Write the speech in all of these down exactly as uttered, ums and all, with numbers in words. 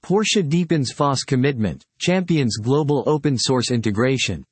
Porsche deepens F O S commitment, champions global open-source integration.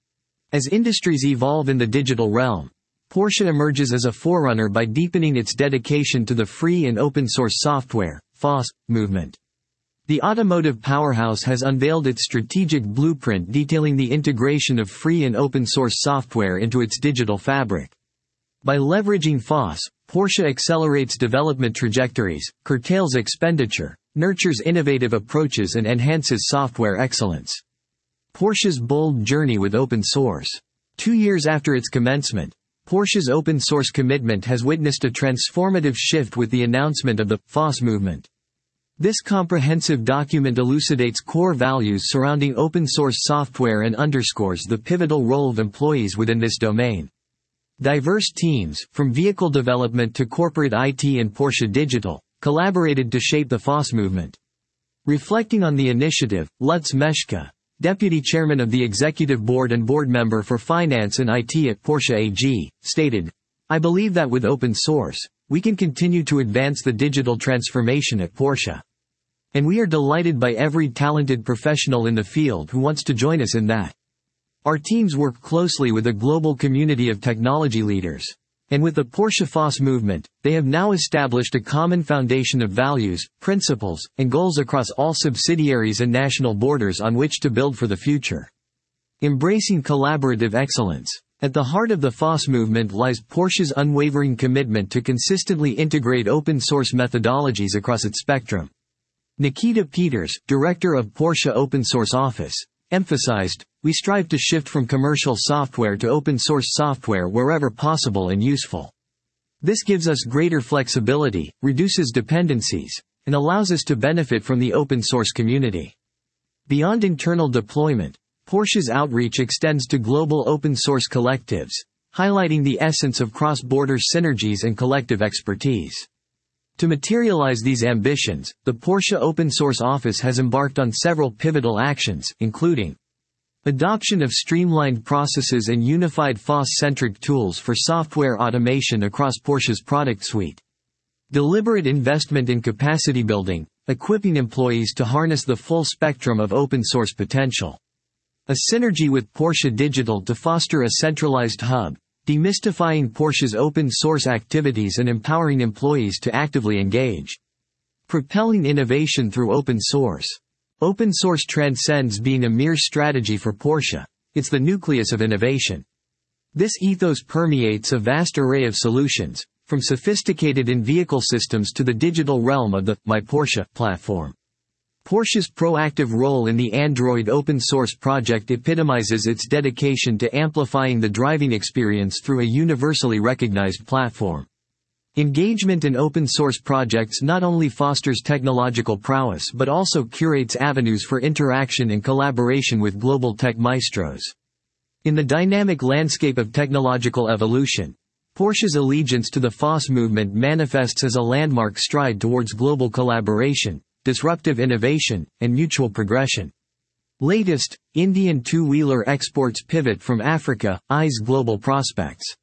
As industries evolve in the digital realm, Porsche emerges as a forerunner by deepening its dedication to the free and open-source software (F O S) movement. The automotive powerhouse has unveiled its strategic blueprint detailing the integration of free and open-source software into its digital fabric. By leveraging F O S, Porsche accelerates development trajectories, curtails expenditure, nurtures innovative approaches and enhances software excellence. Porsche's bold journey with open source. Two years after its commencement, Porsche's open-source commitment has witnessed a transformative shift with the announcement of the F O S movement. This comprehensive document elucidates core values surrounding open-source software and underscores the pivotal role of employees within this domain. Diverse teams, from vehicle development to corporate I T and Porsche Digital, collaborated to shape the F O S movement. Reflecting on the initiative, Lutz Meschke, Deputy Chairman of the Executive Board and Board Member for Finance and I T at Porsche A G, stated, "I believe that with open source, we can continue to advance the digital transformation at Porsche. And we are delighted by every talented professional in the field who wants to join us in that. Our teams work closely with a global community of technology leaders. And with the Porsche F O S movement, they have now established a common foundation of values, principles, and goals across all subsidiaries and national borders on which to build for the future." Embracing collaborative excellence. At the heart of the F O S movement lies Porsche's unwavering commitment to consistently integrate open-source methodologies across its spectrum. Nikita Peters, director of Porsche Open Source Office, emphasized, "We strive to shift from commercial software to open-source software wherever possible and useful. This gives us greater flexibility, reduces dependencies, and allows us to benefit from the open-source community." Beyond internal deployment, Porsche's outreach extends to global open-source collectives, highlighting the essence of cross-border synergies and collective expertise. To materialize these ambitions, the Porsche Open Source Office has embarked on several pivotal actions, including adoption of streamlined processes and unified F O S-centric tools for software automation across Porsche's product suite. Deliberate investment in capacity building, equipping employees to harness the full spectrum of open-source potential. A synergy with Porsche Digital to foster a centralized hub, demystifying Porsche's open-source activities and empowering employees to actively engage. Propelling innovation through open source. Open source transcends being a mere strategy for Porsche. It's the nucleus of innovation. This ethos permeates a vast array of solutions, from sophisticated in-vehicle systems to the digital realm of the My Porsche platform. Porsche's proactive role in the Android open-source project epitomizes its dedication to amplifying the driving experience through a universally recognized platform. Engagement in open-source projects not only fosters technological prowess but also curates avenues for interaction and collaboration with global tech maestros. In the dynamic landscape of technological evolution, Porsche's allegiance to the F O S movement manifests as a landmark stride towards global collaboration, disruptive innovation, and mutual progression. Latest, Indian two-wheeler exports pivot from Africa, eyes global prospects.